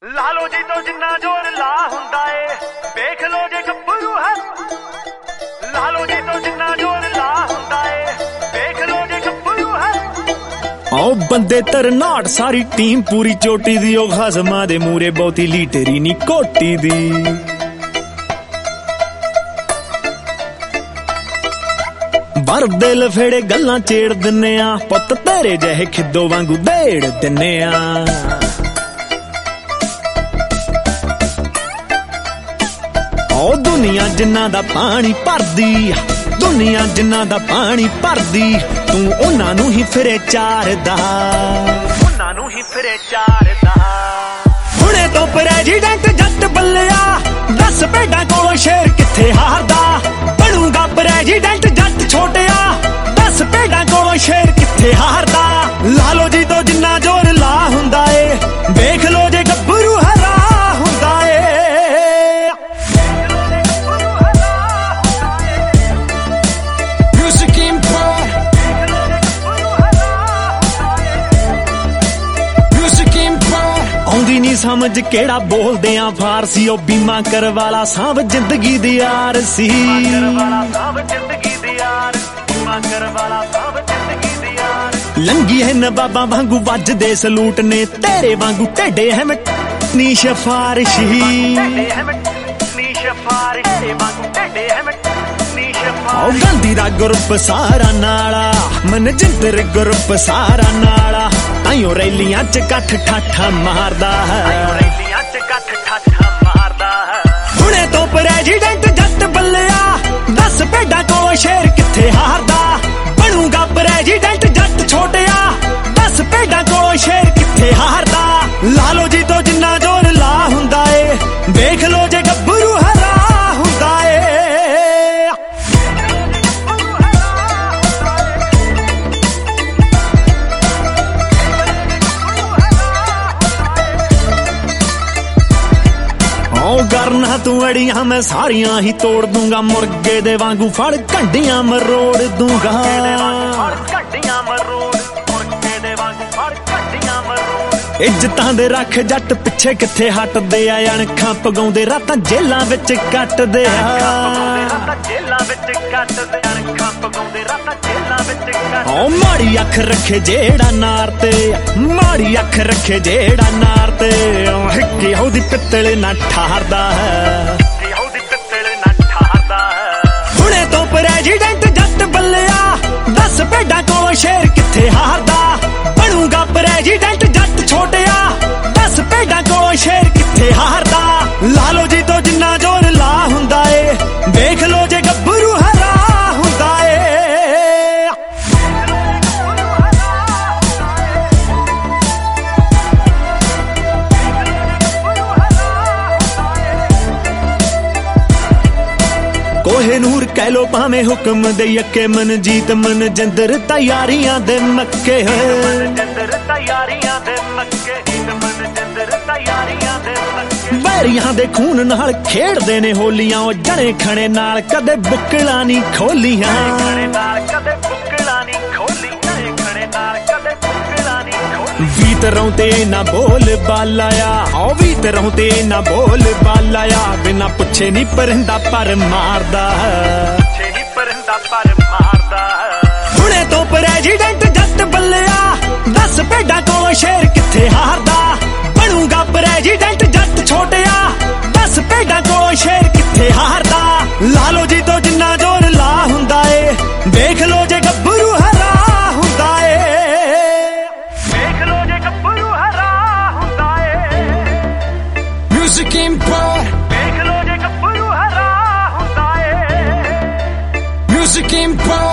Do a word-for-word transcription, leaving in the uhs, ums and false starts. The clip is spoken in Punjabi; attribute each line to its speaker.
Speaker 1: ਲਾ ਲੋ ਜੀ ਤੋਂ ਜਿੰਨਾ ਜ਼ੋਰ ਲਾ ਹੁੰਦਾ ਏ, ਵੇਖ ਲੋ ਜੇ ਗੱਭਰੂ ਹੈ। ਲਾ ਲੋ ਜੀ ਤੋਂ ਜਿੰਨਾ ਜ਼ੋਰ ਲਾ ਹੁੰਦਾ ਏ, ਵੇਖ ਲੋ ਜੇ ਗੱਭਰੂ ਹੈ।
Speaker 2: ਆਓ ਬੰਦੇ ਤਰਨਾਟ ਸਾਰੀ ਟੀਮ ਪੂਰੀ ਚੋਟੀ ਦੀ, ਉਹ ਖਸਮਾਂ ਦੇ ਮੂਰੇ ਬਹੁਤੀ ਲੀਟਰੀ ਨੀ ਕੋਟੀ ਦੀ। ਵਰ ਦਿਲ ਫੇੜੇ ਗੱਲਾਂ ਛੇੜ ਦਿੰਨੇ ਆ, ਪੁੱਤ ਤੇਰੇ ਜਿਹੇ ਖਿੱਦੋ ਵਾਂਗੂ ਦੇੜ ਦਿੰਨੇ ਆ। ਓ ਦੁਨੀਆ ਜਿੰਨਾ ਦਾ ਪਾਣੀ ਭਰਦੀ, ਦੁਨੀਆ ਜਿੰਨਾ ਦਾ ਪਾਣੀ ਭਰਦੀ, ਤੂੰ ਉਹਨਾਂ ਨੂੰ ਹੀ ਫਿਰੇ ਚਾਰਦਾ,
Speaker 1: ਉਹਨਾਂ ਨੂੰ ਹੀ ਫਿਰੇ ਚਾਰਦਾ।
Speaker 2: ਹੁਣੇ ਤੋਂ ਪ੍ਰੈਜ਼ੀਡੈਂਟ ਜੱਟ ਬੱਲਿਆ, ਦਸ ਭੇਡਾਂ ਕੋਲੋਂ ਸ਼ੇਰ ਕਿੱਥੇ ਹਾਰਦਾ। ਬਣੂਗਾ ਪ੍ਰੈਜ਼ੀਡੈਂਟ ਜੱਟ ਛੋਟਿਆ, ਦਸ ਭੇਡਾਂ ਕੋਲੋਂ ਸ਼ੇਰ ਕਿੱਥੇ ਹਾਰਦਾ। ਲਾ ਲੋ ਜੀ ਤੋਂ ਜਿੰਨਾ ਜ਼ੋਰ ਲਾ ਹੁੰਦਾ ਏ, ਵੇਖ ਲੋ ਜੇ ਗੱਭਰੂ ਹਰਾ ਹੁੰਦਾ ਏ। ਆਉਂਦੀ ਨੀ ਸਮਝ ਕਿਹੜਾ ਬੋਲਦੇ ਆ ਫਾਰਸੀ, ਉਹ ਬੀਮਾ ਕਰਵਾਲਾ ਸਾਂਭ ਜ਼ਿੰਦਗੀ ਦੀ ਯਾਰ ਸੀ। ਲੰਗੀ ਹੈ ਨਵਾਬਾਂ ਵਾਂਗੂ ਵੱਜਦੇ ਸਲੂਟ ਨੇ, ਤੇਰੇ ਵਾਂਗੂ ਢੇਡੇ ਹੈ ਨੀ ਸਿਫਾਰਿਸ਼ੀ। ਓ ਗਾਂਧੀ ਦਾ ਗਰੁੱਪ ਸਾਰਾ ਨਾਲਾ, ਮਨਜਿੰਦਰ ਗਰੁੱਪ ਸਾਰਾ ਨਾਲਾ, ਤਾਈਓ ਰੈਲੀਆਂ ਚ ਕੱਠ ਠਾਠਾ ਮਾਰਦਾ ਹੈ,
Speaker 1: ਰੈਲੀਆਂ ਚ ਕੱਠ ਠਾਠਾ ਮਾਰਦਾ ਹੈ।
Speaker 2: ਹੁਣੇ ਤੋਂ ਪ੍ਰੈਜ਼ੀਡੈਂਟ ਜੱਟ ਬੱਲਿਆ, ਦਸ ਭੇਡਾਂ ਕੋਲੋਂ ਸ਼ੇਰ ਕਿੱਥੇ ਹਾਰਦਾ। ਬਣੂਗਾ ਪ੍ਰੈਜ਼ੀਡੈਂਟ ਜੱਟ ਛੋਟਿਆ, ਦਸ ਭੇਡਾਂ ਕੋਲੋਂ ਸ਼ੇਰ ਕਿੱਥੇ ਹਾਰਦਾ। ਲਾ ਲੋ ਜੀ ਤੋਂ ਜਿੰਨਾ ਜ਼ੋਰ ਲਾ ਹੁੰਦਾ ਏ, ਵੇਖ ਲੋ ਜੇ ਗੱਭਰੂ ਹਰਾ ਹੁੰਦਾ ਏ। ਓ ਕਰਨਾ ਤੂੰ ਅੜੀਆਂ ਮੈਂ ਸਾਰੀਆਂ ਹੀ ਤੋੜ ਦੂੰਗਾ, ਮੁਰਗੇ ਦੇ ਵਾਂਗੂ ਫੜ ਘੰਡੀਆਂ ਮਰੋੜ ਦੂੰਗਾ। ਇੱਜ਼ਤਾਂ ਦੇ ਰੱਖ ਜੱਟ ਪਿੱਛੇ ਕਿੱਥੇ ਹਟਦੇ ਆ, ਅਣਖਾਂ ਪਗਾਉਂਦੇ ਰਾਤਾਂ ਜੇਲਾਂ ਵਿੱਚ ਕੱਟਦੇ ਆ। ਓ ਮਾੜੀ ਅੱਖ ਰੱਖੇ ਜਿਹੜਾ ਨਾਰ ਤੇ, ਮਾੜੀ ਅੱਖ ਰੱਖੇ ਜਿਹੜਾ ਨਾਰ ਤੇ, ਹਿੱਕੇ ਉਹਦੀ ਪਿੱਤਲ ਨਾ ਠਾਰਦਾ ਹੈ, ਹੁਣੇ ਤੋਂ ਪ੍ਰੈਜ਼ੀਡੈਂਟ ਜੱਟ ਬੱਲਿਆ, ਦਸ ਭੇਡਾਂ ਕੋਲੋਂ ਸ਼ੇਰ ਕਿੱਥੇ ਹਾਰਦਾ। ਬਣੂਗਾ ਪ੍ਰੈਜ਼ੀਡੈਂਟ ਜੱਟ ਛੋਟਿਆ, ਦਸ ਭੇਡਾਂ ਕੋਲੋਂ ਸ਼ੇਰ ਕਿੱਥੇ ਹਾਰਦਾ। ਲਾ ਲੋ ਜੀ ਤੋਂ ਜਿੰਨਾ ਜ਼ੋਰ ਲਾ ਹੁੰਦਾ ਏ, ਵੇਖ ਲੋ ਜੇ ਗੱਭਰੂ ਹਰਾ ਹੁੰਦਾ ਏ। ਕੋਹੇ ਨੂਰ ਕਹਿ ਲੋ ਭਾਵੇਂ ਹੁਕਮ ਦੇ ਯੱਕੇ, ਮਨਜੀਤ ਮਨਜਿੰਦਰ ਤਿਆਰੀਆਂ ਦੇ ਮੱਕੇ ਹੋਏ। ਬੈਰੀਆਂ ਦੇ ਖੂਨ ਨਾਲ ਖੇਡਦੇ ਨੇ ਹੋਲੀਆਂ, ਉਹ ਜਣੇ ਖਣੇ ਨਾਲ ਕਦੇ ਬੁੱਕਲਾਂ ਨਹੀਂ ਖੋਲੀਆਂ। ਵੀਤਰੋਂ ਤੇ ਨਾ ਬੋਲ ਬਾਲਾਇਆ, ਓ ਵੀਤਰੋਂ ਤੇ ਨਾ ਬੋਲ ਬਾਲਾਇਆ, ਬਿਨਾ ਪੁੱਛੇ ਨੀ ਪਰਿੰਦਾ ਪਰ ਮਾਰਦਾ,
Speaker 1: ਪੁੱਛੇ ਨੀ ਪਰਿੰਦਾ ਪਰ ਮਾਰਦਾ।
Speaker 2: ਹੁਣੇ ਤੋਂ ਪ੍ਰੈਜ਼ੀਡੈਂਟ ਜੱਟ ਬੱਲਿਆ, ਦਸ ਭੇਡਾਂ ਕੋਲੋਂ ਸ਼ੇਰ ਕਿੱਥੇ ਹਾਰਦਾ। ਬਣੂਗਾ ਪ੍ਰੈਜ਼ੀਡੈਂਟ ਜੱਟ ਛੋਟਿਆ, ਦਸ ਭੇਡਾਂ ਕੋਲੋਂ ਸ਼ੇਰ ਕਿੱਥੇ ਹਾਰਦਾ। ਲਾ ਲੋ ਜੀ ਤੋਂ ਜਿੰਨਾ ਜ਼ੋਰ ਲਾ ਹੁੰਦਾ ਏ, ਵੇਖ ਲੋ ਜੇ ਗੱਭਰੂ ਹਰਾ ਹੁੰਦਾ ਏ।
Speaker 1: ਵੇਖ ਲੋ ਜੇ ਗੱਭਰੂ ਹਰਾ ਹੁੰਦਾ ਏ।
Speaker 2: Music Empire,
Speaker 1: ਵੇਖ ਲੋ ਜੇ ਗੱਭਰੂ ਹਰਾ ਹੁੰਦਾ ਏ।
Speaker 2: Music Empire।